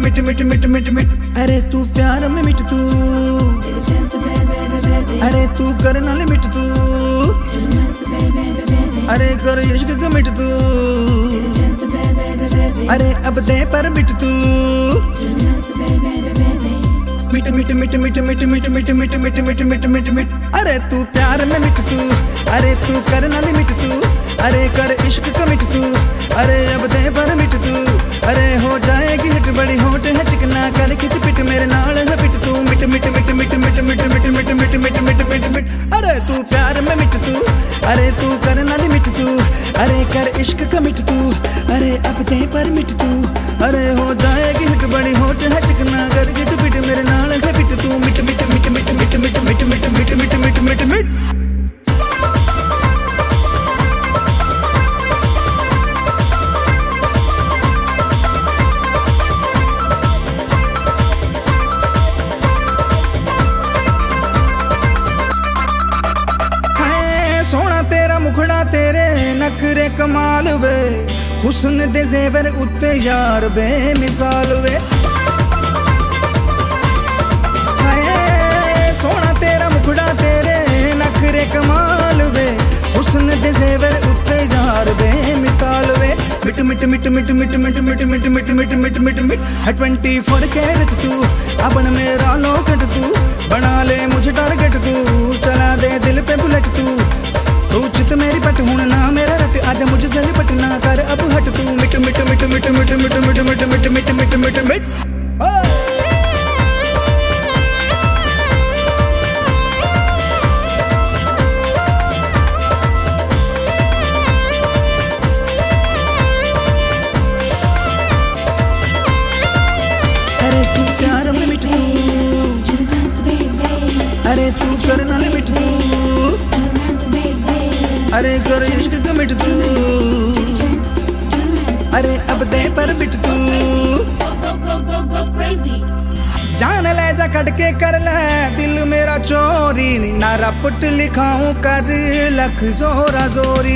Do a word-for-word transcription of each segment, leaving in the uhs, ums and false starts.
मिट मिट मिट मिट मिट अरे तू प्यार में मिट तू, अरे तू कर नाल मिट तू, अरे कर इश्क का मिट तू, अरे अब दे पर मिट तू, मिट मिट मिट मिट मिट मिट मिट मिट मिट मिट मिट मिट मिट अरे तू प्यार में मिट तू, अरे तू कर नाल मिट तू, अरे कर इश्क का मिट तू, अरे अब दे पर मिट तू, अरे हो जाएगी हिट बड़ी होट है चिकना कर खिच पिट मेरे नाल है पिट तू, मिट मिट मिट मिट मिट मिट मिट मिट मिट मिट मिट मिट मिट अरे तू प्यार में मिट तू, अरे तू कर नाल मिट तू, अरे कर इश्क का मिट तू, अरे अब दे पर मिट तू, अरे हो जाएगी हिट बड़ी होट है चिकना कर खिच पिट मेरे नाल है पिट तू, मिट मिट मिट मिट मिट मिट मिट मिट मिट मिट मिट मिट मिट मुखड़ा तेरे नखरे कमाल वे, हुस्न दे जेवर उत्ते यार बेमिसाल वे, हाय सोना तेरा मुखड़ा तेरे नखरे कमाल वे, हुस्न दे जेवर उत्ते यार बेमिसाल वे, मिट मिट मिट मिट मिट मिट मिट मिट मिट मिट मिट मिट मिट ट्वेंटी फोर कैरेट तू अपन मेरा लॉकेट तू, बना ले मुझे टारगेट तू, चला दे दिल पे बुलेट तू, तू चित मेरी पट हूं ना मेरा रट, आजा मुझसे लिपट ना कर अब हट तू, मिट मिट मिट मिट मिट मिट मिट मिट मिट मिट मिट मिट मिट अरे तू प्यार में मिट तू, अरे तू कर नाल मिट तू, अरे कर इश्क का मिट तू, अरे अब दे पर मिट तू, जान ले जा कट के कर ले दिल मेरा चोरी, नारा पुट लिखाऊं कर लख जोरा जोरी,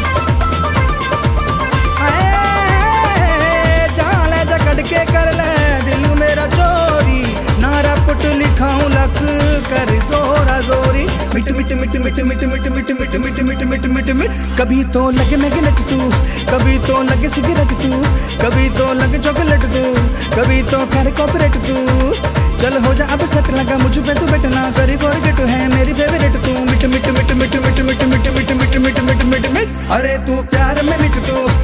जान ले जा कट के कर ले दिल मेरा चोरी, नारा पुट लिखाऊं लख कर जोरा जोरी, मिट मिट मिट मिट मिट मिट मिट मिट मिट मिट मिट मिट मिट कभी तो लगे मैगनेट तू, कभी तो लगे सिगरेट तू, कभी तो लगे चॉकलेट तू, कभी तो कर कॉपरेट तू, चल हो जा अब सेट लगा मुझ पे तू बैठना करी फॉरगेट है मेरी फेवरेट तू, मिट मिट मिट मिट मिट मिट मिट मिट मिट मिट मिट मिट मिट अरे तू प्यार में मिट तू,